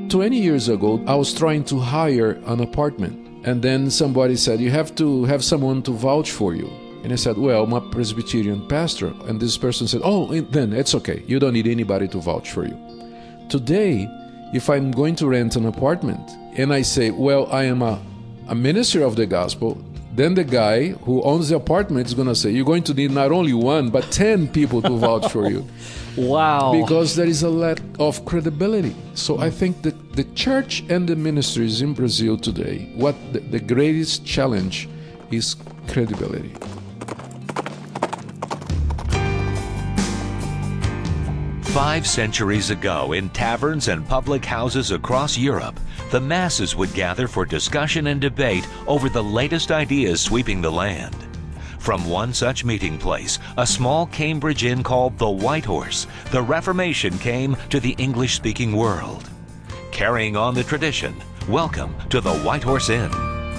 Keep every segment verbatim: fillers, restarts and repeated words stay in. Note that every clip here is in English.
twenty years ago, I was trying to hire an apartment. And then somebody said, you have to have someone to vouch for you. And I said, well, I'm a Presbyterian pastor. And this person said, oh, then it's okay. You don't need anybody to vouch for you. Today, if I'm going to rent an apartment and I say, well, I am a, a minister of the gospel, then the guy who owns the apartment is going to say, you're going to need not only one, but ten people to vouch for you. Wow. Because there is a lack of credibility. So I think that the church and the ministries in Brazil today, what the, the greatest challenge is credibility. Five centuries ago, in taverns and public houses across Europe, the masses would gather for discussion and debate over the latest ideas sweeping the land. From one such meeting place, a small Cambridge inn called the White Horse, the Reformation came to the English-speaking world. Carrying on the tradition, welcome to the White Horse Inn.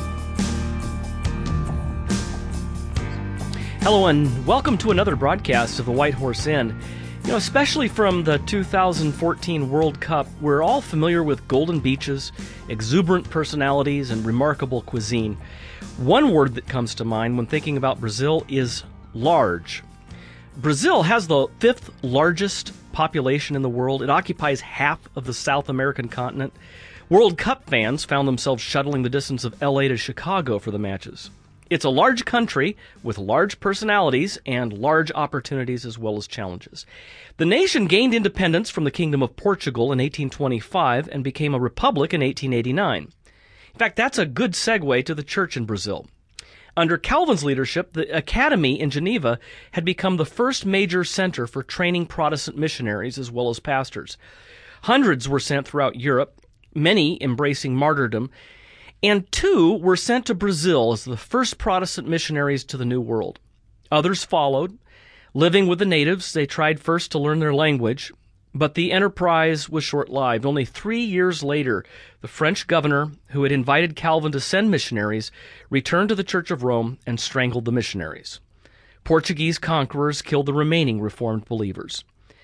Hello and welcome to another broadcast of the White Horse Inn. You know, especially from the two thousand fourteen World Cup, we're all familiar with golden beaches, exuberant personalities, and remarkable cuisine. One word that comes to mind when thinking about Brazil is large. Brazil has the fifth largest population in the world. It occupies half of the South American continent. World Cup fans found themselves shuttling the distance of L A to Chicago for the matches. It's a large country with large personalities and large opportunities as well as challenges. The nation gained independence from the Kingdom of Portugal in eighteen twenty-five and became a republic in eighteen eighty-nine. In fact, that's a good segue to the church in Brazil. Under Calvin's leadership, the Academy in Geneva had become the first major center for training Protestant missionaries as well as pastors. Hundreds were sent throughout Europe, many embracing martyrdom, and two were sent to Brazil as the first Protestant missionaries to the New World. Others followed. Living with the natives, they tried first to learn their language, but the enterprise was short-lived. Only three years later, the French governor, who had invited Calvin to send missionaries, returned to the Church of Rome and strangled the missionaries. Portuguese conquerors killed the remaining Reformed believers.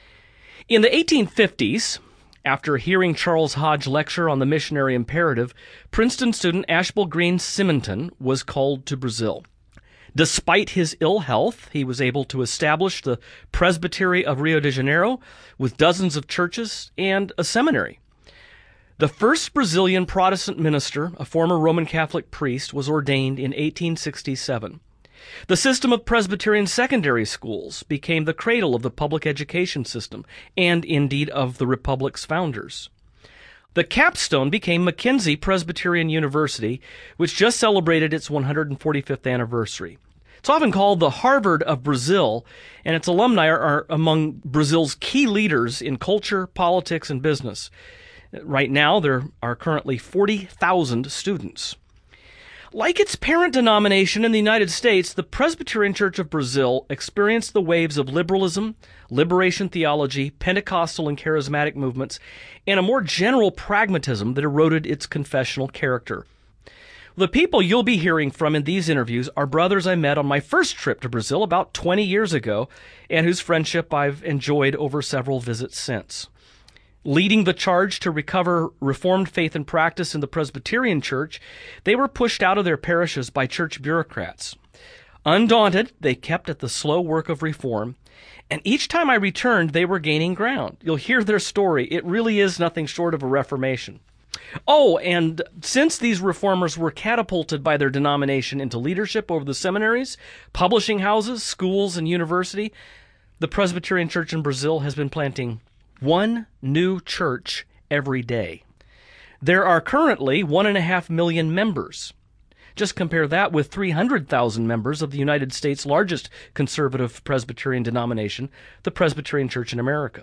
In the eighteen fifties, after hearing Charles Hodge lecture on the missionary imperative, Princeton student Ashbel Green Simonton was called to Brazil. Despite his ill health, he was able to establish the Presbytery of Rio de Janeiro with dozens of churches and a seminary. The first Brazilian Protestant minister, a former Roman Catholic priest, was ordained in eighteen sixty-seven. The system of Presbyterian secondary schools became the cradle of the public education system, and indeed of the Republic's founders. The capstone became Mackenzie Presbyterian University, which just celebrated its one hundred forty-fifth anniversary. It's often called the Harvard of Brazil, and its alumni are, are among Brazil's key leaders in culture, politics, and business. Right now, there are currently forty thousand students. Like its parent denomination in the United States, the Presbyterian Church of Brazil experienced the waves of liberalism, liberation theology, Pentecostal and charismatic movements, and a more general pragmatism that eroded its confessional character. The people you'll be hearing from in these interviews are brothers I met on my first trip to Brazil about twenty years ago, and whose friendship I've enjoyed over several visits since. Leading the charge to recover Reformed faith and practice in the Presbyterian Church, they were pushed out of their parishes by church bureaucrats. Undaunted, they kept at the slow work of reform, and each time I returned, they were gaining ground. You'll hear their story. It really is nothing short of a reformation. Oh, and since these reformers were catapulted by their denomination into leadership over the seminaries, publishing houses, schools, and university, the Presbyterian Church in Brazil has been planting one new church every day. There are currently one and a half million members. Just compare that with three hundred thousand members of the United States' largest conservative Presbyterian denomination, the Presbyterian Church in America.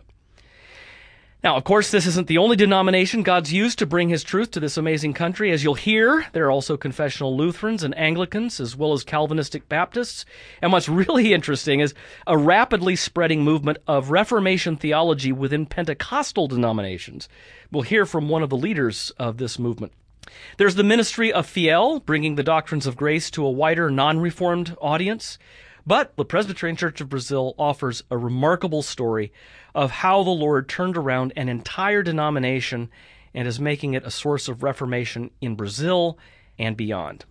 Now, of course, this isn't the only denomination God's used to bring His truth to this amazing country. As you'll hear, there are also confessional Lutherans and Anglicans, as well as Calvinistic Baptists. And what's really interesting is a rapidly spreading movement of Reformation theology within Pentecostal denominations. We'll hear from one of the leaders of this movement. There's the ministry of Fiel, bringing the doctrines of grace to a wider non-Reformed audience. But the Presbyterian Church of Brazil offers a remarkable story of how the Lord turned around an entire denomination and is making it a source of reformation in Brazil and beyond.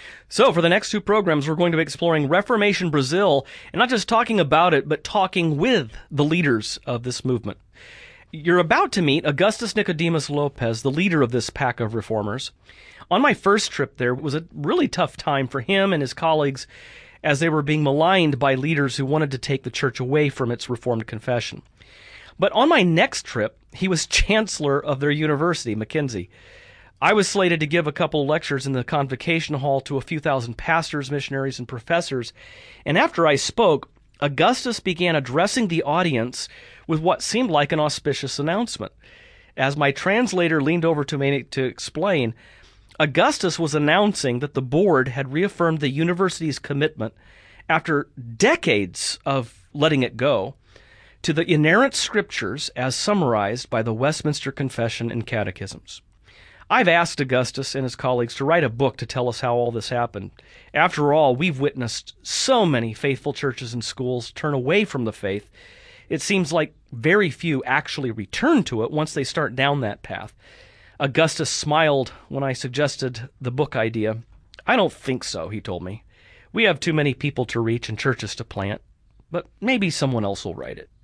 So for the next two programs, we're going to be exploring Reformation Brazil, and not just talking about it, but talking with the leaders of this movement. You're about to meet Augustus Nicodemus Lopes, the leader of this pack of reformers. On my first trip there, it was a really tough time for him and his colleagues as they were being maligned by leaders who wanted to take the church away from its Reformed confession. But on my next trip, he was chancellor of their university, Mackenzie. I was slated to give a couple lectures in the convocation hall to a few thousand pastors, missionaries, and professors, and after I spoke, Augustus began addressing the audience with what seemed like an auspicious announcement. As my translator leaned over to me to explain, Augustus was announcing that the board had reaffirmed the university's commitment, after decades of letting it go, to the inerrant scriptures as summarized by the Westminster Confession and Catechisms. I've asked Augustus and his colleagues to write a book to tell us how all this happened. After all, we've witnessed so many faithful churches and schools turn away from the faith. It seems like very few actually return to it once they start down that path. Augustus smiled when I suggested the book idea. I don't think so, he told me. We have too many people to reach and churches to plant, but maybe someone else will write it.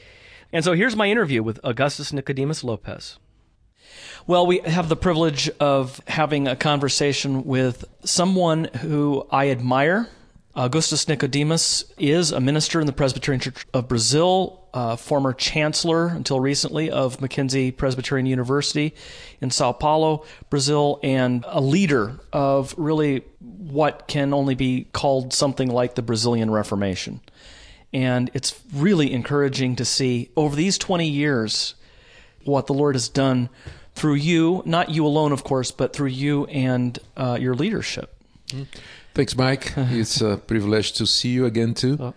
And so here's my interview with Augustus Nicodemus Lopes. Well, we have the privilege of having a conversation with someone who I admire. Augustus Nicodemus is a minister in the Presbyterian Church of Brazil, uh, former chancellor until recently of Mackenzie Presbyterian University in Sao Paulo, Brazil, and a leader of really what can only be called something like the Brazilian Reformation. And it's really encouraging to see over these twenty years what the Lord has done through you, not you alone, of course, but through you and uh, your leadership. Mm. Thanks, Mike. It's a privilege to see you again, too. Oh.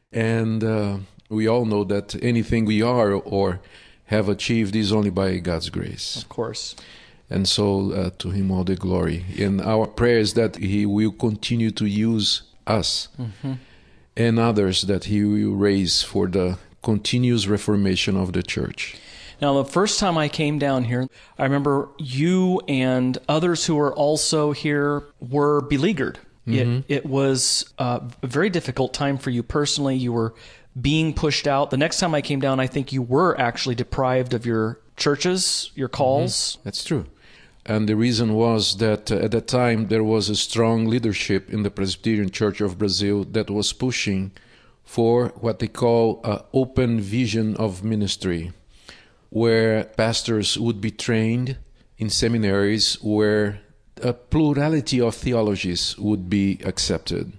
And uh, we all know that anything we are or have achieved is only by God's grace. Of course. And so uh, to Him all the glory. And our prayer is that He will continue to use us mm-hmm. and others that He will raise for the continuous reformation of the church. Now, the first time I came down here, I remember you and others who were also here were beleaguered. Mm-hmm. It, it was uh, a very difficult time for you personally. You were being pushed out. The next time I came down, I think you were actually deprived of your churches, your calls. Mm-hmm. That's true. And the reason was that uh, at that time there was a strong leadership in the Presbyterian Church of Brazil that was pushing for what they call an open vision of ministry, where pastors would be trained in seminaries where a plurality of theologies would be accepted.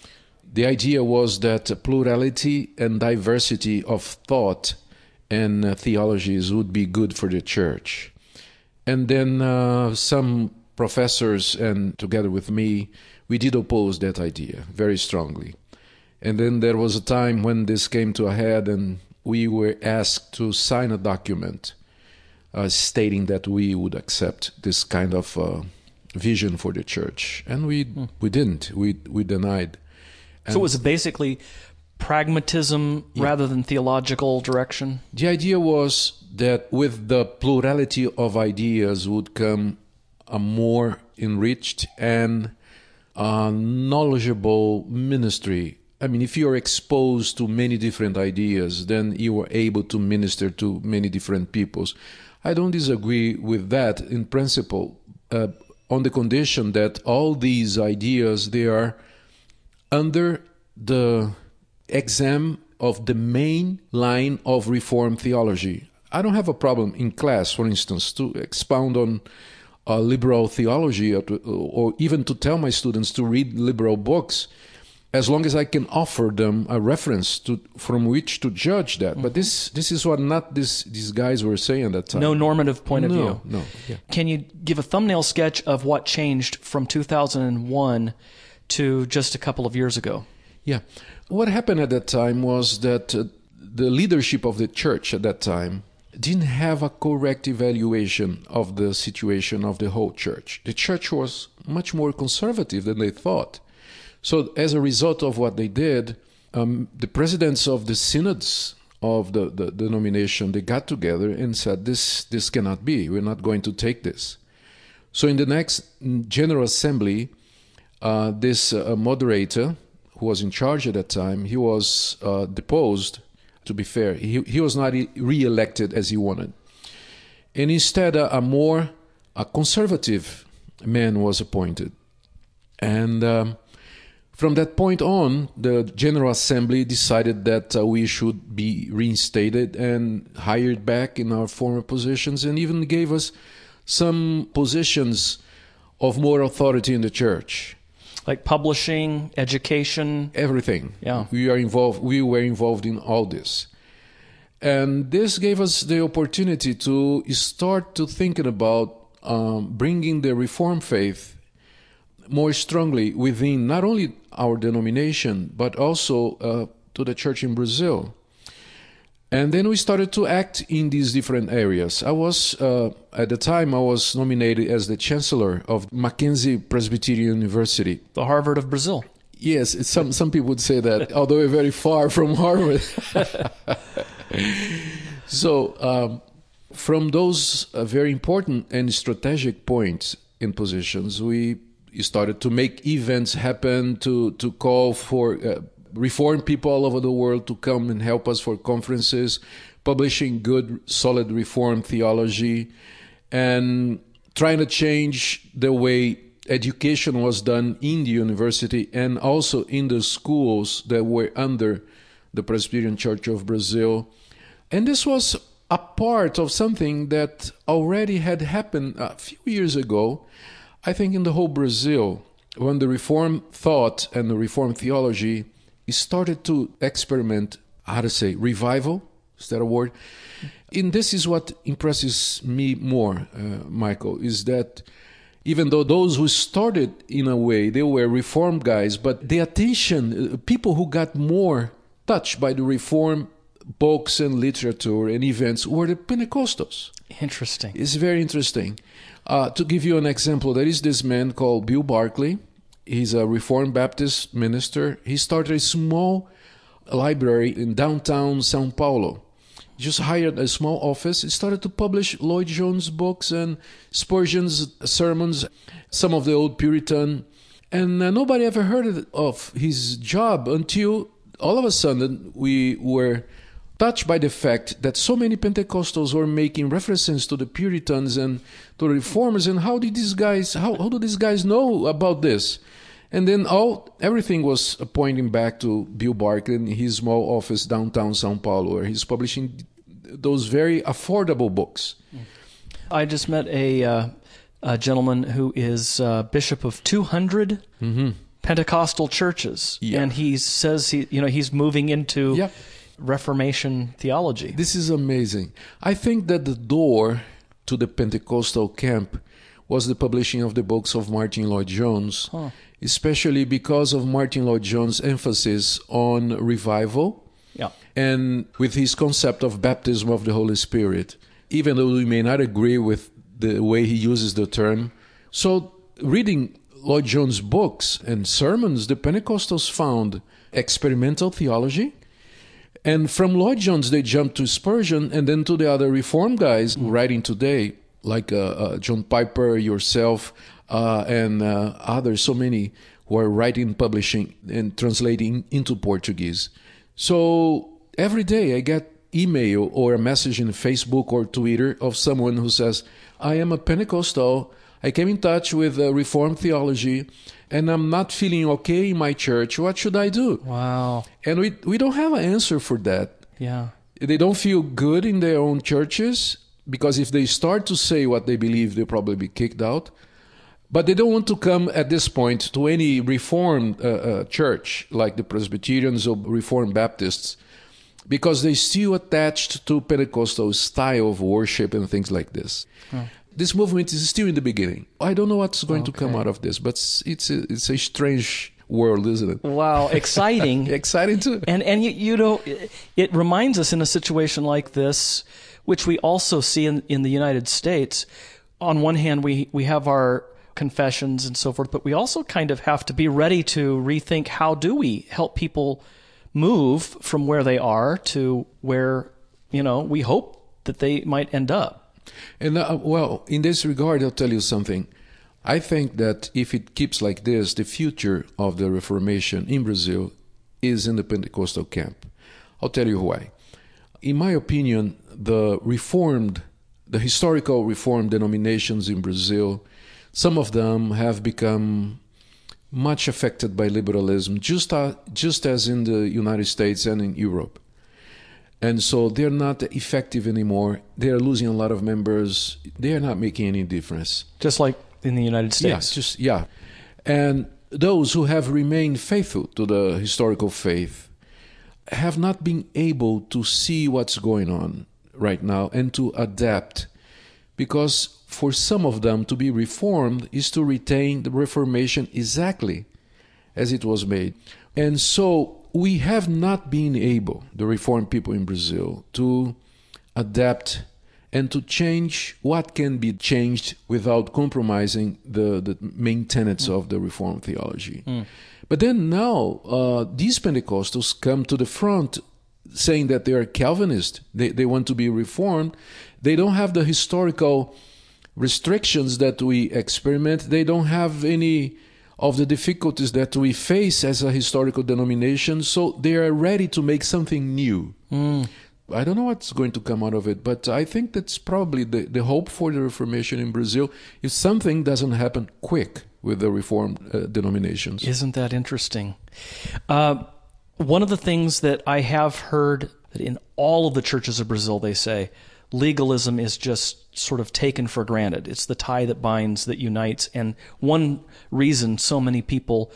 The idea was that plurality and diversity of thought and uh, theologies would be good for the church. And then uh, some professors, and together with me, we did oppose that idea very strongly. And then there was a time when this came to a head, and we were asked to sign a document uh, stating that we would accept this kind of uh, vision for the church. And we hmm. we didn't. We we denied. And so it was basically pragmatism yeah. rather than theological direction? The idea was that with the plurality of ideas would come a more enriched and uh, knowledgeable ministry. I mean, if you are exposed to many different ideas, then you are able to minister to many different peoples. I don't disagree with that in principle, uh, on the condition that all these ideas, they are under the exam of the main line of Reformed theology. I don't have a problem in class, for instance, to expound on uh, liberal theology or, to, or even to tell my students to read liberal books, as long as I can offer them a reference to from which to judge that. Mm-hmm. But this this is what not this these guys were saying at that time. No normative point of no, view. No, yeah. Can you give a thumbnail sketch of what changed from two thousand one to just a couple of years ago? Yeah. What happened at that time was that uh, the leadership of the church at that time didn't have a correct evaluation of the situation of the whole church. The church was much more conservative than they thought. So as a result of what they did, um, the presidents of the synods of the, the denomination, they got together and said, this, this cannot be. We're not going to take this. So in the next General Assembly, uh, this uh, moderator, who was in charge at that time, he was uh, deposed, to be fair. He, he was not re-elected as he wanted. And instead, a, a more a conservative man was appointed. And um, from that point on, the General Assembly decided that uh, we should be reinstated and hired back in our former positions, and even gave us some positions of more authority in the church. Like publishing, education? Everything. Yeah. We are involved. We were involved in all this. And this gave us the opportunity to start to thinking about um, bringing the Reformed faith more strongly within not only our denomination, but also uh, to the church in Brazil. And then we started to act in these different areas. I was, uh, at the time, I was nominated as the Chancellor of Mackenzie Presbyterian University. The Harvard of Brazil. Yes, it's some, some people would say that, although we're very far from Harvard. So, um, from those uh, very important and strategic points in positions, we started to make events happen, to, to call for uh, Reformed people all over the world to come and help us for conferences, publishing good, solid Reformed theology, and trying to change the way education was done in the university and also in the schools that were under the Presbyterian Church of Brazil. And this was a part of something that already had happened a few years ago, I think in the whole Brazil, when the Reformed thought and the Reformed theology started to experiment, how to say, revival, is that a word? And this is what impresses me more, uh, Michael, is that even though those who started in a way, they were Reformed guys, but the attention, uh, people who got more touched by the Reformed books and literature and events were the Pentecostals. Interesting. It's very interesting. Uh, to give you an example, there is this man called Bill Barclay. He's a Reformed Baptist minister. He started a small library in downtown Sao Paulo. He just hired a small office. He started to publish Lloyd Jones books and Spurgeon's sermons, some of the old Puritan. And uh, nobody ever heard of his job until all of a sudden we were touched by the fact that so many Pentecostals were making references to the Puritans and to the Reformers, and how did these guys, how, how do these guys know about this? And then all everything was pointing back to Bill Barclay in his small office downtown Sao Paulo, where he's publishing those very affordable books. I just met a, uh, a gentleman who is uh, bishop of two hundred mm-hmm. Pentecostal churches, yeah. And he says he, you know, he's moving into yeah. Reformation theology. This is amazing. I think that the door to the Pentecostal camp was the publishing of the books of Martin Lloyd-Jones, huh. especially because of Martin Lloyd-Jones' emphasis on revival yeah. and with his concept of baptism of the Holy Spirit, even though we may not agree with the way he uses the term. So reading Lloyd-Jones' books and sermons, the Pentecostals found experimental theology. And from Lloyd-Jones, they jumped to Spurgeon and then to the other Reformed guys mm. writing today, like uh, uh, John Piper, yourself, uh, and uh, others, so many who are writing, publishing, and translating into Portuguese. So every day I get email or a message in Facebook or Twitter of someone who says, I am a Pentecostal, I came in touch with uh, Reformed theology, and I'm not feeling okay in my church. What should I do? Wow. And we we don't have an answer for that. Yeah. They don't feel good in their own churches, because if they start to say what they believe, they'll probably be kicked out. But they don't want to come at this point to any Reformed uh, uh, church, like the Presbyterians or Reformed Baptists, because they're still attached to Pentecostal style of worship and things like this. Hmm. This movement is still in the beginning. I don't know what's going okay. to come out of this, but it's a, it's a strange world, isn't it? Wow, exciting. Exciting too. And, and you, you know, it, it reminds us in a situation like this, which we also see in, in the United States. On one hand, we, we have our confessions and so forth, but we also kind of have to be ready to rethink, how do we help people move from where they are to where, you know, we hope that they might end up. And uh, well, in this regard, I'll tell you something. I think that if it keeps like this, the future of the Reformation in Brazil is in the Pentecostal camp. I'll tell you why. In my opinion, the Reformed, the historical Reformed denominations in Brazil, some of them have become much affected by liberalism, just, uh, just as in the United States and in Europe. And so they're not effective anymore. They're losing a lot of members. They're not making any difference. Just like in the United States. Yeah, just, yeah. And those who have remained faithful to the historical faith have not been able to see what's going on right now and to adapt. Because for some of them, to be reformed is to retain the Reformation exactly as it was made. And so we have not been able, the Reformed people in Brazil, to adapt and to change what can be changed without compromising the, the main tenets mm. of the Reformed theology. Mm. But then now, uh, these Pentecostals come to the front saying that they are Calvinist. They, they want to be reformed. They don't have the historical restrictions that we experiment. They don't have any of the difficulties that we face as a historical denomination. So they are ready to make something new. Mm. I don't know what's going to come out of it, but I think that's probably the, the hope for the Reformation in Brazil if something doesn't happen quick with the Reformed uh, denominations. Isn't that interesting? Uh, one of the things that I have heard that in all of the churches of Brazil, they say legalism is just sort of taken for granted. It's the tie that binds, that unites. And one reason so many people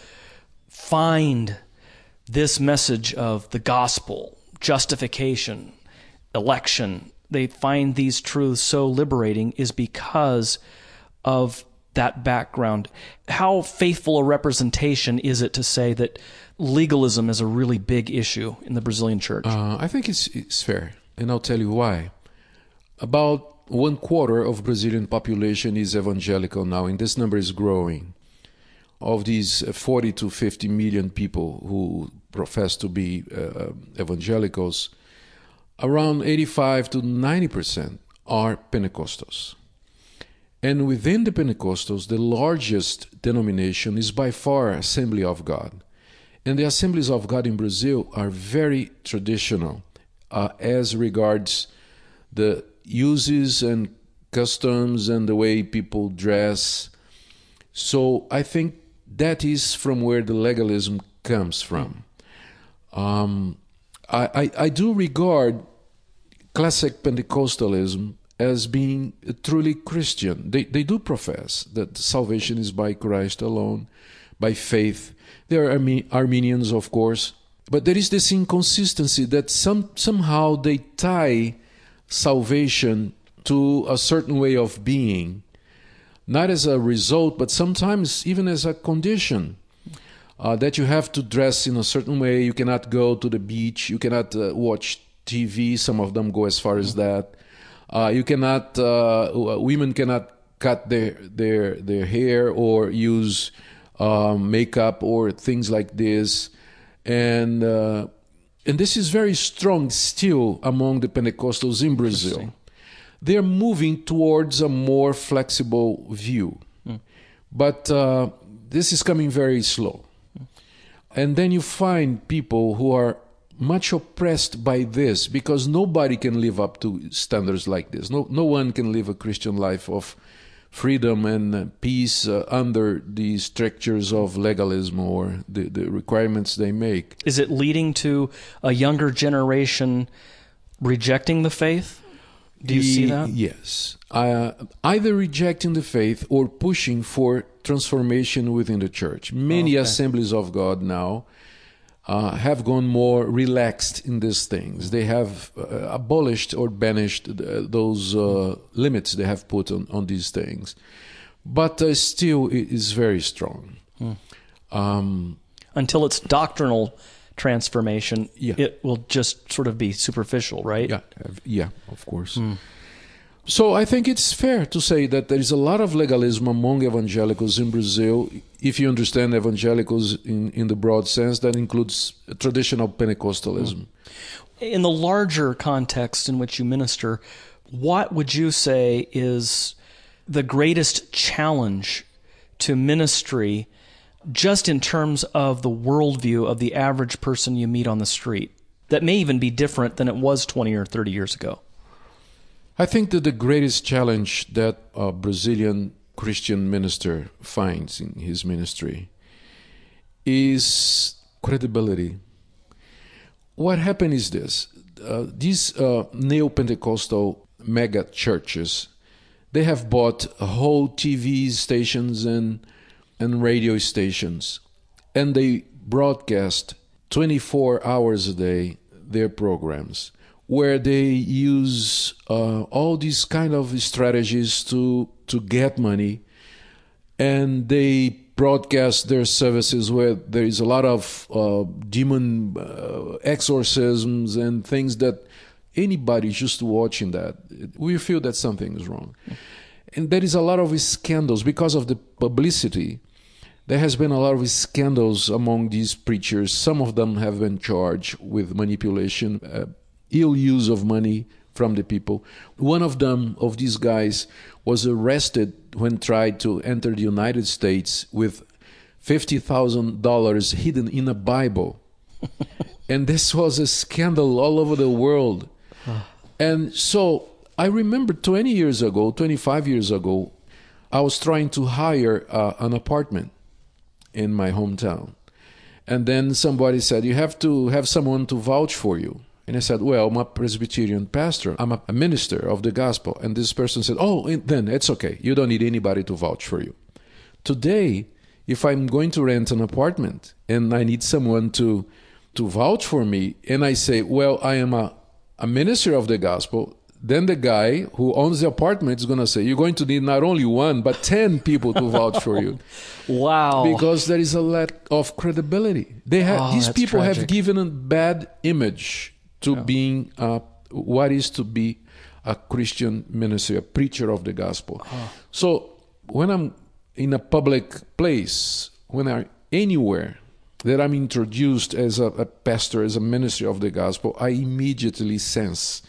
find this message of the gospel, justification, election, they find these truths so liberating is because of that background. How faithful a representation is it to say that legalism is a really big issue in the Brazilian church? Uh, I think it's, it's fair, and I'll tell you why. About one quarter of Brazilian population is evangelical now, and this number is growing. Of these forty to fifty million people who profess to be uh, evangelicals, around eighty-five to ninety percent are Pentecostals. And within the Pentecostals, the largest denomination is by far Assembly of God. And the Assemblies of God in Brazil are very traditional uh, as regards the uses and customs and the way people dress. So I think that is from where the legalism comes from. Um, I, I, I do regard classic Pentecostalism as being truly Christian. They, they do profess that salvation is by Christ alone, by faith. There are Arme- Armenians, of course, but there is this inconsistency that some somehow they tie salvation to a certain way of being, not as a result, but sometimes even as a condition. Uh, that you have to dress in a certain way, you cannot go to the beach, you cannot uh, watch T V, some of them go as far as that. Uh, you cannot, uh, women cannot cut their their their hair or use um, makeup or things like this, and uh, and this is very strong still among the Pentecostals in Brazil. They are moving towards a more flexible view, mm. but uh, this is coming very slow. Mm. And then you find people who are much oppressed by this because nobody can live up to standards like this. No, no one can live a Christian life of freedom and peace uh, under the strictures of legalism or the, the requirements they make. Is it leading to a younger generation rejecting the faith? Do you the, see that? Yes. Uh, either rejecting the faith or pushing for transformation within the church. Many okay. Assemblies of God now Uh, have gone more relaxed in these things. They have uh, abolished or banished th- those uh, limits they have put on, on these things. But uh, still, it is very strong. Hmm. Um, Until it's doctrinal transformation, yeah. it will just sort of be superficial, right? Yeah, yeah, of course. Hmm. So I think it's fair to say that there is a lot of legalism among evangelicals in Brazil, if you understand evangelicals in, in the broad sense, that includes traditional Pentecostalism. In the larger context in which you minister, what would you say is the greatest challenge to ministry just in terms of the worldview of the average person you meet on the street that may even be different than it was twenty or thirty years ago? I think that the greatest challenge that a Brazilian Christian minister finds in his ministry is credibility. What happened is this. Uh, these uh, neo-Pentecostal mega churches, they have bought whole T V stations and, and radio stations, and they broadcast twenty-four hours a day their programs, where they use uh, all these kind of strategies to to get money, and they broadcast their services where there is a lot of uh, demon uh, exorcisms and things that anybody just watching that, we feel that something is wrong. And there is a lot of scandals because of the publicity. There has been a lot of scandals among these preachers. Some of them have been charged with manipulation, uh, ill use of money from the people. One of them, of these guys, was arrested when tried to enter the United States with fifty thousand dollars hidden in a Bible. And this was a scandal all over the world. And so I remember twenty years ago, twenty-five years ago, I was trying to hire uh, an apartment in my hometown. And then somebody said, you have to have someone to vouch for you. And I said, well, I'm a Presbyterian pastor. I'm a minister of the gospel. And this person said, oh, then it's okay. You don't need anybody to vouch for you. Today, if I'm going to rent an apartment and I need someone to, to vouch for me, and I say, well, I am a, a minister of the gospel, then the guy who owns the apartment is going to say, you're going to need not only one, but ten people to vouch for you. Wow. Because there is a lack of credibility. They have, Oh, these that's people tragic. have given a bad image to Yeah. being uh, what is to be a Christian minister, a preacher of the gospel. Oh. So when I'm in a public place, when I'm anywhere that I'm introduced as a, a pastor, as a minister of the gospel, I immediately sense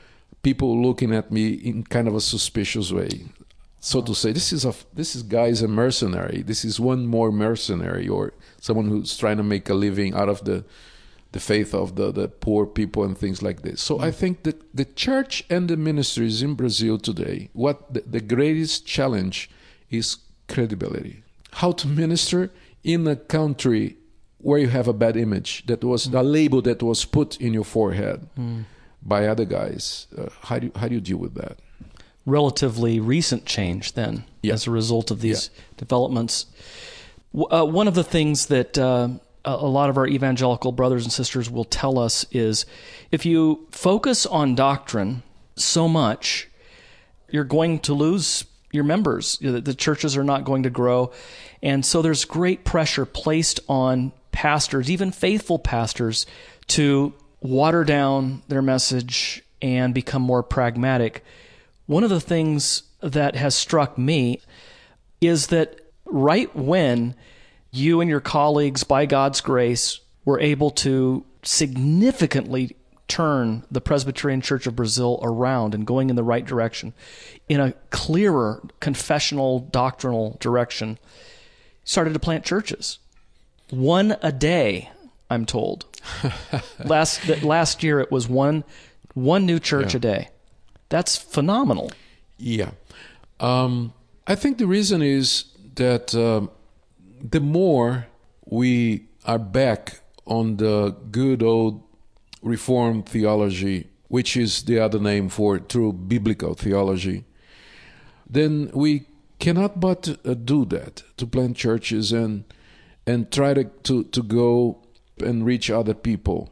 people looking at me in kind of a suspicious way. So to say, this is a this is guy is a mercenary. This is one more mercenary, or someone who's trying to make a living out of the the faith of the, the poor people and things like this. So I think that the church and the ministries in Brazil today, what the, the greatest challenge is credibility. How to minister in a country where you have a bad image, that was a label that was put in your forehead Mm. by other guys. Uh, how do you, how do you deal with that? Relatively recent change then, Yeah. as a result of these developments. W- Uh, one of the things that uh, a a lot of our evangelical brothers and sisters will tell us is if you focus on doctrine so much, you're going to lose your members. The the churches are not going to grow. And so there's great pressure placed on pastors, even faithful pastors, to water down their message and become more pragmatic. One of the things that has struck me is that right when you and your colleagues, by God's grace, were able to significantly turn the Presbyterian Church of Brazil around and going in the right direction, in a clearer confessional, doctrinal direction, started to plant churches. One a day, I'm told. last that last year it was one one new church Yeah. a day. That's phenomenal. Yeah. Um, I think the reason is that um, the more we are back on the good old Reformed theology, which is the other name for true biblical theology, then we cannot but uh, do that, to plant churches and and try to, to, to go and reach other people.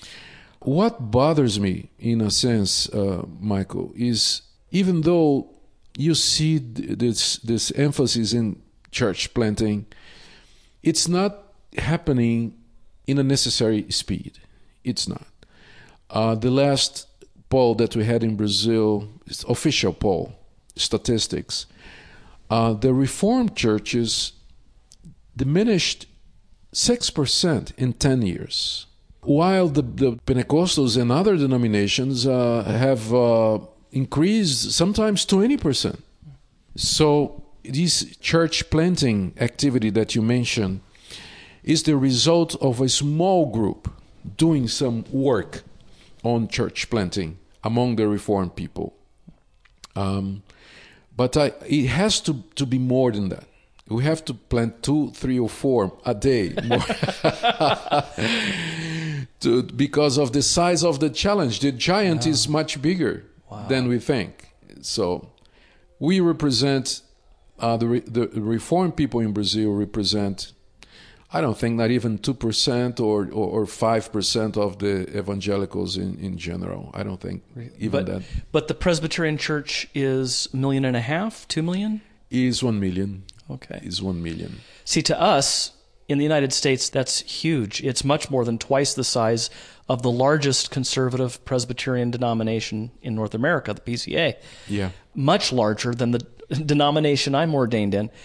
What bothers me, in a sense, uh, Michael, is even though you see th- this this emphasis in church planting, it's not happening in a necessary speed. It's not. Uh, the last poll that we had in Brazil, is official poll, statistics, uh, the Reformed churches diminished six percent in ten years, while the, the Pentecostals and other denominations uh, have uh, increased sometimes twenty percent. So this church planting activity that you mentioned is the result of a small group doing some work on church planting among the Reformed people. Um, but I, it has to, to be more than that. We have to plant two, three, or four a day more to, because of the size of the challenge. The giant wow. is much bigger wow. than we think. So we represent, uh, the, the Reformed people in Brazil represent, I don't think not even two percent or, or, or five percent of the evangelicals in, in general. I don't think even but, that. But the Presbyterian Church is a million and a half, two million? Is one million. Okay. Is one million. See, to us, in the United States, that's huge. It's much more than twice the size of the largest conservative Presbyterian denomination in North America, the P C A. Yeah. Much larger than the denomination I'm ordained in.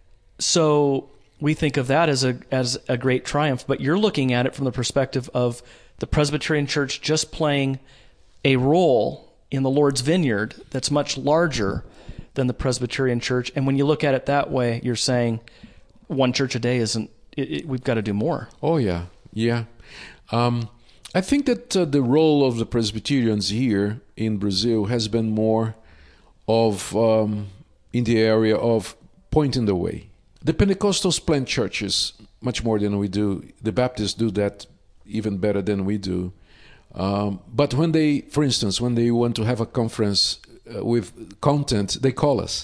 So we think of that as a as a great triumph, but you're looking at it from the perspective of the Presbyterian Church just playing a role in the Lord's vineyard that's much larger than the Presbyterian Church. And when you look at it that way, you're saying one church a day isn't, it, it, we've got to do more. Oh, yeah, yeah. Um, I think that uh, the role of the Presbyterians here in Brazil has been more of, um, in the area of pointing the way. The Pentecostals plant churches much more than we do. The Baptists do that even better than we do. Um, but when they, for instance, when they want to have a conference uh, with content, they call us.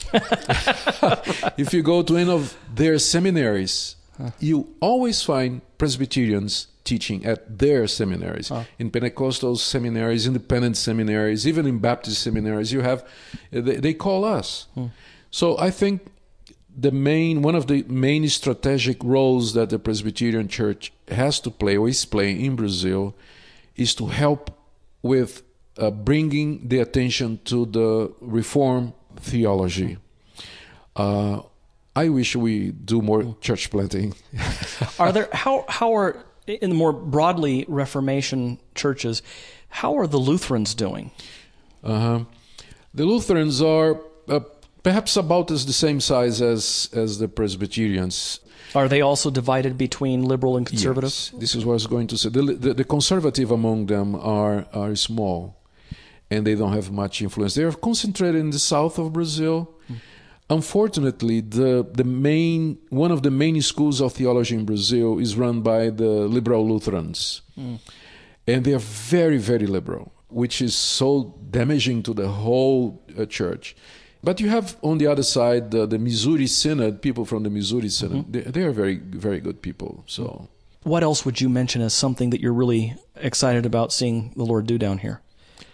If you go to any of their seminaries, huh. you always find Presbyterians teaching at their seminaries. Huh. In Pentecostal seminaries, independent seminaries, even in Baptist seminaries, you have, they, they call us. Hmm. So I think the main, one of the main strategic roles that the Presbyterian Church has to play, or is playing in Brazil, is to help with uh, bringing the attention to the Reformed theology. Uh, I wish we do more church planting. Are there how how are in the more broadly Reformation churches? How are the Lutherans doing? Uh-huh. The Lutherans are uh, perhaps about as the same size as as the Presbyterians. Are they also divided between liberal and conservative? Yes, this is what I was going to say. The, the, the conservative among them are are small, and they don't have much influence. They are concentrated in the south of Brazil. Mm. Unfortunately, the the main one of the main schools of theology in Brazil is run by the liberal Lutherans, mm. and they are very, very liberal, which is so damaging to the whole uh, church. But you have on the other side the, the Missouri Synod, people from the Missouri Synod. Mm-hmm. They, they are very, very good people. So, what else would you mention as something that you're really excited about seeing the Lord do down here?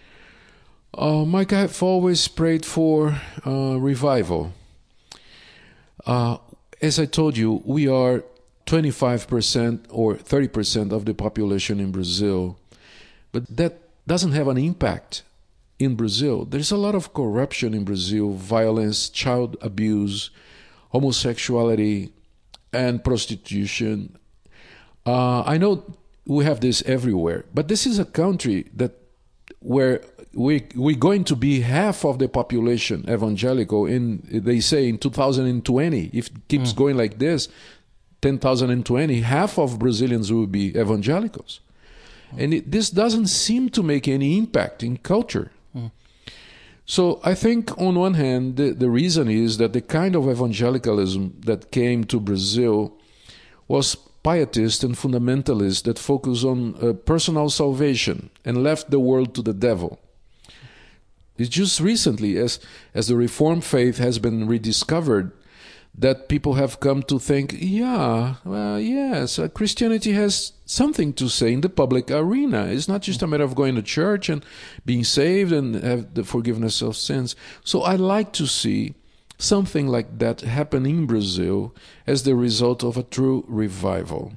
Uh, Mike, I have always prayed for uh, revival. Uh, as I told you, we are twenty-five percent or thirty percent of the population in Brazil, but that doesn't have an impact in Brazil. There's a lot of corruption in Brazil, violence, child abuse, homosexuality, and prostitution. Uh, I know we have this everywhere, but this is a country that where we we're going to be half of the population evangelical in, they say, in two thousand twenty. If it keeps mm. going like this, ten thousand twenty, half of Brazilians will be evangelicals. Mm. And it, this doesn't seem to make any impact in culture. Mm. So I think on one hand, the, the reason is that the kind of evangelicalism that came to Brazil was pietist and fundamentalist that focused on uh, personal salvation and left the world to the devil. It's just recently, as as the Reformed faith has been rediscovered, that people have come to think, yeah, well, yes, uh, Christianity has something to say in the public arena. It's not just a matter of going to church and being saved and have the forgiveness of sins. So I like to see something like that happen in Brazil as the result of a true revival.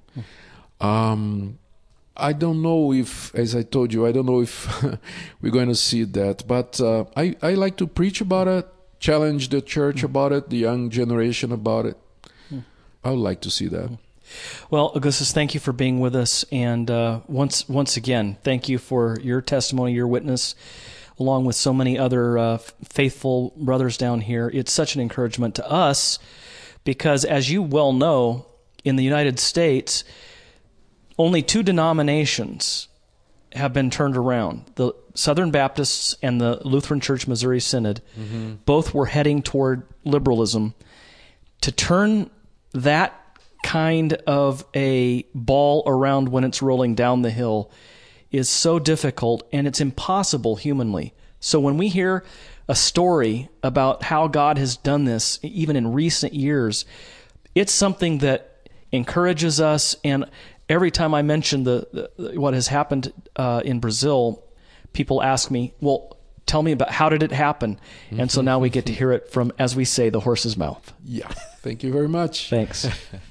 Um, I don't know if, as I told you, I don't know if we're going to see that, but uh, I, I like to preach about it, challenge the church about it, the young generation about it. I would like to see that. Well, Augustus, thank you for being with us. And uh, once once again, thank you for your testimony, your witness, along with so many other uh, faithful brothers down here. It's such an encouragement to us because, as you well know, in the United States, only two denominations have been turned around. The Southern Baptists and the Lutheran Church Missouri Synod, mm-hmm. both were heading toward liberalism. To turn that kind of a ball around when it's rolling down the hill is so difficult, and it's impossible humanly. So when we hear a story about how God has done this, even in recent years, it's something that encourages us. And every time I mention the, the what has happened uh, in Brazil, people ask me, well, tell me about how did it happen? Mm-hmm. And so now we get to hear it from, as we say, the horse's mouth. Yeah. Thank you very much. Thanks.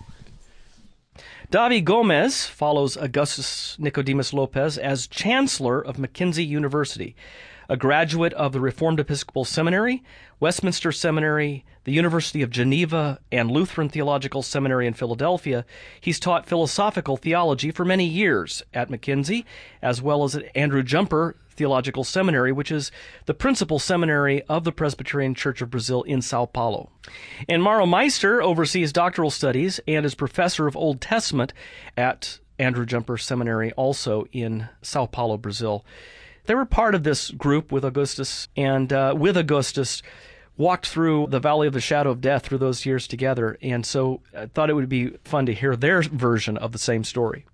Davi Gomez follows Augustus Nicodemus Lopez as Chancellor of Mackenzie University, a graduate of the Reformed Episcopal Seminary, Westminster Seminary, the University of Geneva, and Lutheran Theological Seminary in Philadelphia. He's taught philosophical theology for many years at Mackenzie, as well as at Andrew Jumper Theological Seminary, which is the principal seminary of the Presbyterian Church of Brazil in Sao Paulo. And Mauro Meister oversees doctoral studies and is professor of Old Testament at Andrew Jumper Seminary, also in Sao Paulo, Brazil. They were part of this group with Augustus, and uh, with Augustus, walked through the valley of the shadow of death through those years together, and so I thought it would be fun to hear their version of the same story.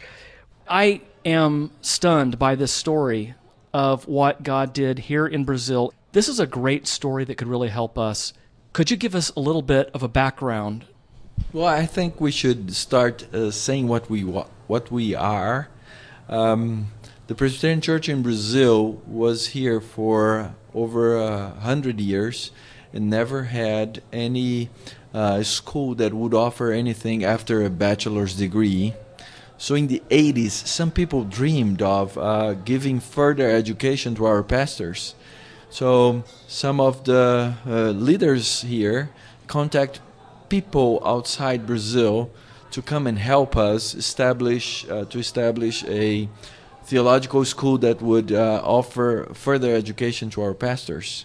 I am stunned by this story of what God did here in Brazil. This is a great story that could really help us. Could you give us a little bit of a background? Well, I think we should start uh, saying what we wa- what we are. Um, the Presbyterian Church in Brazil was here for over a hundred years and never had any uh, school that would offer anything after a bachelor's degree. So in the eighties, some people dreamed of uh, giving further education to our pastors. So some of the uh, leaders here contact people outside Brazil to come and help us establish uh, to establish a theological school that would uh, offer further education to our pastors.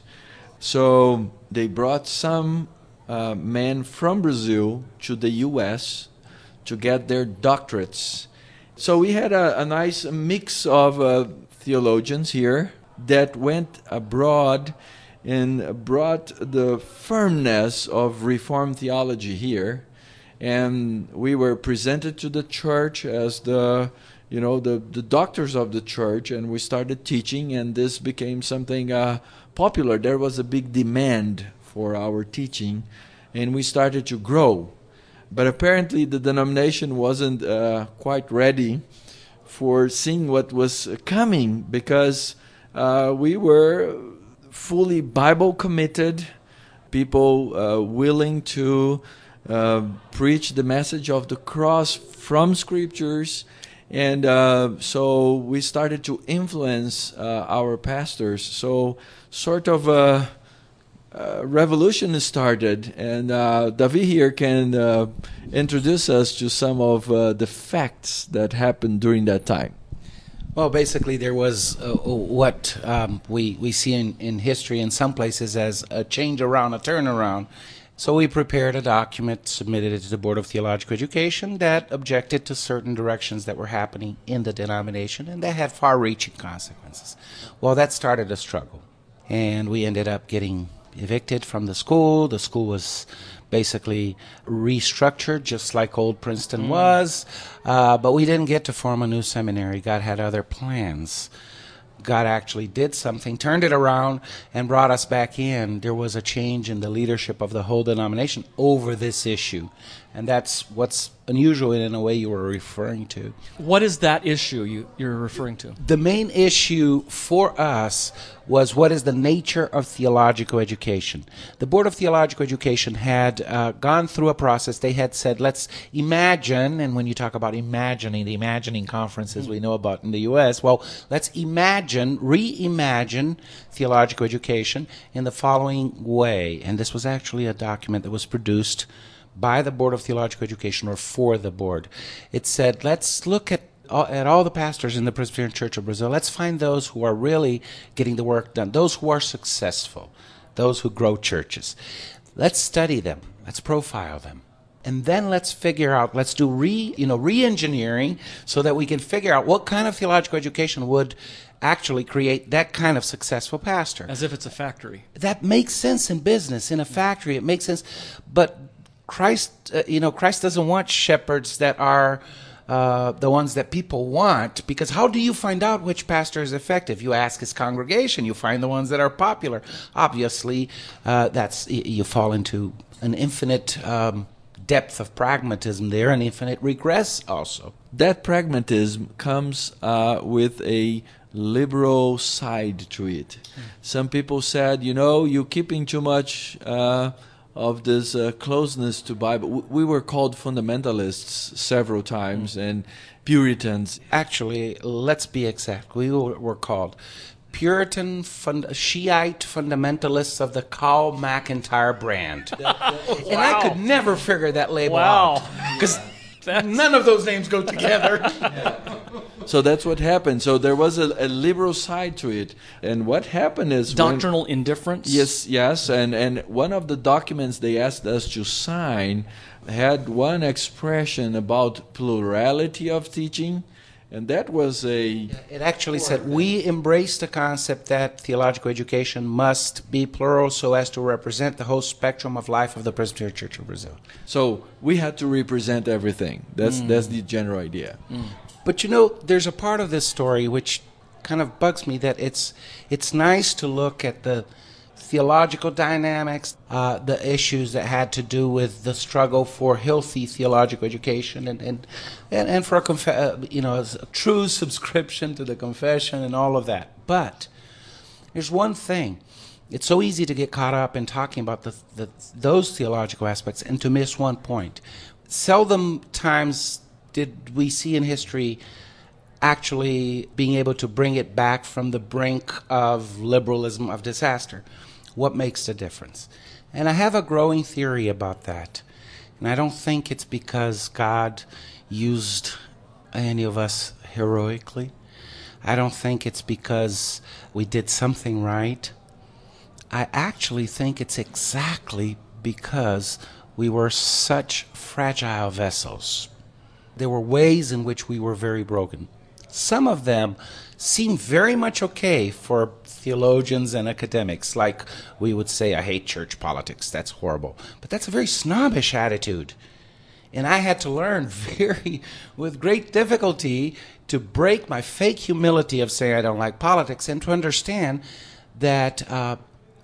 So they brought some uh, men from Brazil to the U S to get their doctorates. So we had a, a nice mix of uh, theologians here that went abroad and brought the firmness of Reformed theology here. And we were presented to the church as the, you know, the, the doctors of the church, and we started teaching, and this became something uh, popular. There was a big demand for our teaching, and we started to grow. But apparently the denomination wasn't uh, quite ready for seeing what was coming, because uh, we were fully Bible committed, people uh, willing to uh, preach the message of the cross from scriptures. And uh, so we started to influence uh, our pastors. So sort of a, a revolution started. And uh, Davi here can uh, introduce us to some of uh, the facts that happened during that time. Well, basically, there was uh, what um, we, we see in, in history in some places as a change around, a turnaround. So we prepared a document, submitted it to the Board of Theological Education that objected to certain directions that were happening in the denomination and that had far-reaching consequences. Well, that started a struggle, and we ended up getting evicted from the school. The school was basically restructured, just like old Princeton mm. was, uh, but we didn't get to form a new seminary. God had other plans. God actually did something, turned it around, and brought us back in. There was a change in the leadership of the whole denomination over this issue. And that's what's unusual in a way you were referring to. What is that issue you, you're referring to? The main issue for us was what is the nature of theological education. The Board of Theological Education had uh, gone through a process. They had said, let's imagine, and when you talk about imagining, the imagining conferences we know about in the U S, well, let's imagine, reimagine theological education in the following way. And this was actually a document that was produced by the Board of Theological Education or for the board. It said, let's look at all, at all the pastors in the Presbyterian Church of Brazil. Let's find those who are really getting the work done, those who are successful, those who grow churches. Let's study them. Let's profile them. And then let's figure out, let's do re, you know, re-engineering so that we can figure out what kind of theological education would actually create that kind of successful pastor. As if it's a factory. That makes sense in business, in a factory. It makes sense. But Christ, uh, you know, Christ doesn't want shepherds that are uh, the ones that people want, because how do you find out which pastor is effective? You ask his congregation. You find the ones that are popular. Obviously, uh, that's you fall into an infinite um, depth of pragmatism there, and infinite regress also. That pragmatism comes uh, with a liberal side to it. Mm. Some people said, you know, you're keeping too much uh, of this uh, closeness to Bible. W- we were called fundamentalists several times, mm. and Puritans. Actually, let's be exact. We were, were called Puritan, fund, Shiite fundamentalists of the Carl McIntyre brand. That, that, wow. And I could never figure that label wow. out. Because none of those names go together. Yeah. So that's what happened. So there was a, a liberal side to it. And what happened is... Doctrinal when, indifference? Yes, yes. And, and one of the documents they asked us to sign had one expression about plurality of teaching. And that was a... It actually said, we embrace the concept that theological education must be plural so as to represent the whole spectrum of life of the Presbyterian Church of Brazil. So we had to represent everything. That's mm. that's the general idea. Mm. But you know, there's a part of this story which kind of bugs me, that it's it's nice to look at the theological dynamics, uh, the issues that had to do with the struggle for healthy theological education, and and and, and for a conf- uh, you know a true subscription to the confession and all of that. But there's one thing: it's so easy to get caught up in talking about the, the those theological aspects and to miss one point. Seldom times did we see in history actually being able to bring it back from the brink of liberalism, of disaster. What makes the difference? And I have a growing theory about that. And I don't think it's because God used any of us heroically. I don't think it's because we did something right. I actually think it's exactly because we were such fragile vessels. There were ways in which we were very broken. Some of them seem very much okay for theologians and academics, like we would say, I hate church politics, that's horrible. But that's a very snobbish attitude. And I had to learn very, with great difficulty, to break my fake humility of saying I don't like politics and to understand that uh,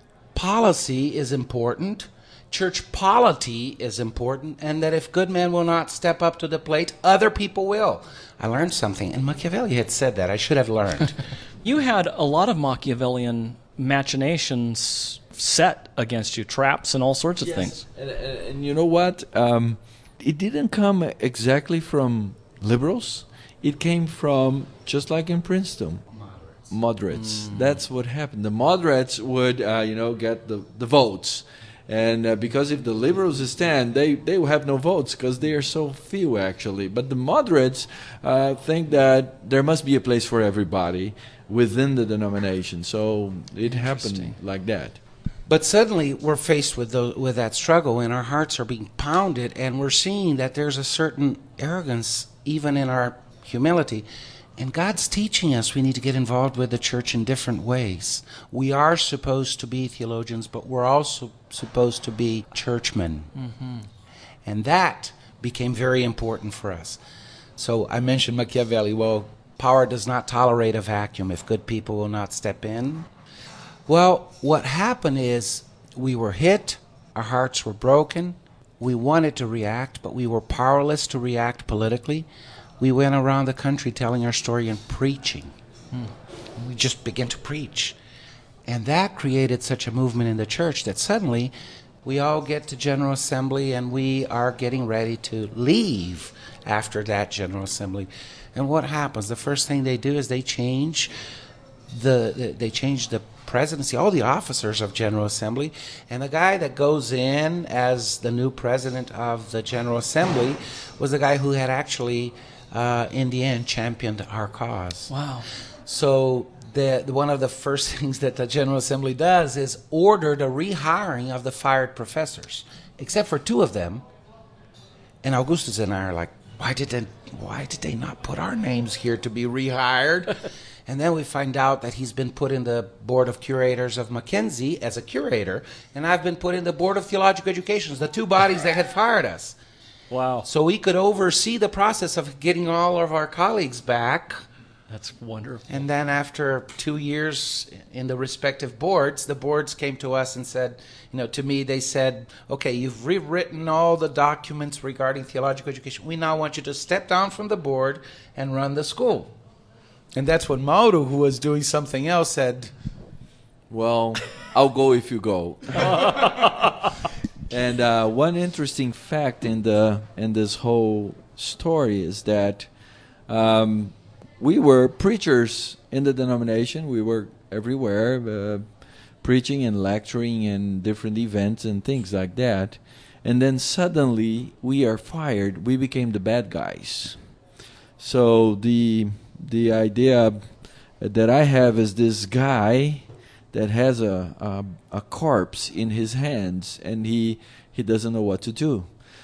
policy is important, church polity is important, and that if good men will not step up to the plate, other people will. I learned something, and Machiavelli had said that. I should have learned. You had a lot of Machiavellian machinations set against you, traps and all sorts of yes. things. And, and, and you know what? Um, it didn't come exactly from liberals. It came from, just like in Princeton, moderates. moderates. Mm. That's what happened. The moderates would, uh, you know, get the, the votes. And uh, because if the liberals stand, they, they will have no votes because they are so few, actually. But the moderates uh, think that there must be a place for everybody within the denomination. So it happened like that. But suddenly we're faced with the, with that struggle, and our hearts are being pounded, and we're seeing that there's a certain arrogance even in our humility. And God's teaching us we need to get involved with the church in different ways. We are supposed to be theologians, but we're also supposed to be churchmen. Mm-hmm. And that became very important for us. So I mentioned Machiavelli. Well, power does not tolerate a vacuum if good people will not step in. Well, what happened is we were hit, our hearts were broken, we wanted to react, but we were powerless to react politically. We went around the country telling our story and preaching. Hmm. We just began to preach. And that created such a movement in the church that suddenly we all get to General Assembly and we are getting ready to leave after that General Assembly. And what happens? The first thing they do is they change the they change the presidency, all the officers of General Assembly, and the guy that goes in as the new president of the General Assembly was the guy who had actually, uh, in the end, championed our cause. Wow. So the, the one of the first things that the General Assembly does is order the rehiring of the fired professors, except for two of them. And Augustus and I are like, why did they, why did they not put our names here to be rehired? And then we find out that he's been put in the Board of Curators of Mackenzie as a curator, and I've been put in the Board of Theological Education, the two bodies that had fired us. Wow. So we could oversee the process of getting all of our colleagues back. That's wonderful. And then after two years in the respective boards, the boards came to us and said, you know, to me, they said, okay, you've rewritten all the documents regarding theological education. We now want you to step down from the board and run the school. And that's when Mauro, who was doing something else, said, well, I'll go if you go. And uh, one interesting fact in the in this whole story is that um, we were preachers in the denomination. We were everywhere, uh, preaching and lecturing and different events and things like that. And then suddenly we are fired. We became the bad guys. So the the idea that I have is this guy that has a, a a corpse in his hands, and he he doesn't know what to do.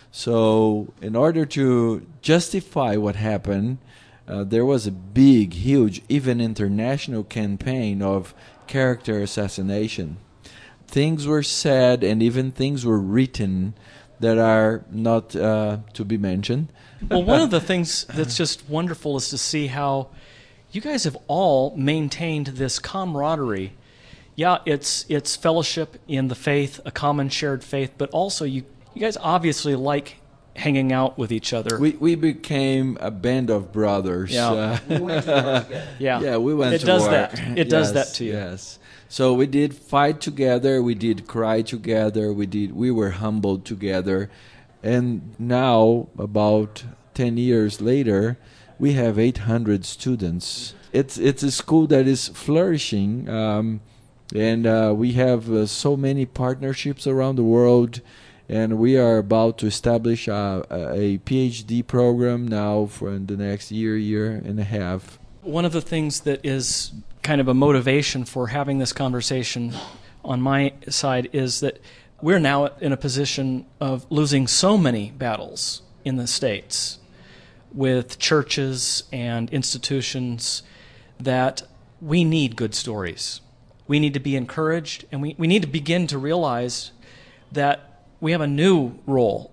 So in order to justify what happened, uh, there was a big, huge, even international campaign of character assassination. Things were said, and even things were written that are not uh, to be mentioned. Well, one of the things that's just wonderful is to see how you guys have all maintained this camaraderie. Yeah, it's it's fellowship in the faith, a common shared faith, but also you, you guys obviously like hanging out with each other. We we became a band of brothers. Yeah, Uh, yeah, yeah, we went it to does work. that. It does Yes, that to you. Yes. So we did fight together. We did cry together. We did. We were humbled together, and now about ten years later, we have eight hundred students. It's it's a school that is flourishing. Um, And uh, we have uh, so many partnerships around the world, and we are about to establish a, a PhD program now for the next year, year and a half. One of the things that is kind of a motivation for having this conversation on my side is that we're now in a position of losing so many battles in the States with churches and institutions that we need good stories. We need to be encouraged, and we, we need to begin to realize that we have a new role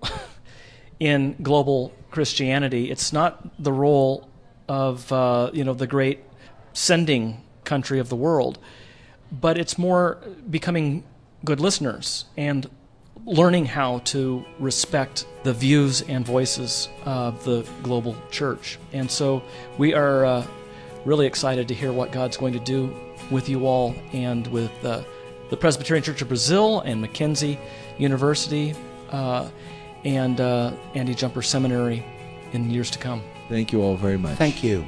in global Christianity. It's not the role of uh, you know the great sending country of the world, but it's more becoming good listeners and learning how to respect the views and voices of the global church. And so we are uh, really excited to hear what God's going to do with you all and with uh, the Presbyterian Church of Brazil and Mackenzie University uh, and uh, Andy Jumper Seminary in years to come. Thank you all very much. thank you.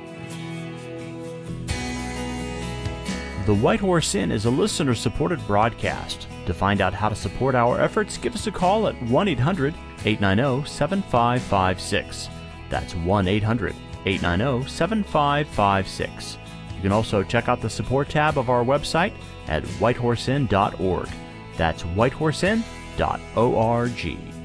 The White Horse Inn is a listener-supported broadcast. To find out how to support our efforts, give us a call at one eight hundred, eight nine zero, seven five five six. That's one eight hundred, eight nine zero, seven five five six. You can also check out the support tab of our website at white horse inn dot org. That's white horse inn dot org.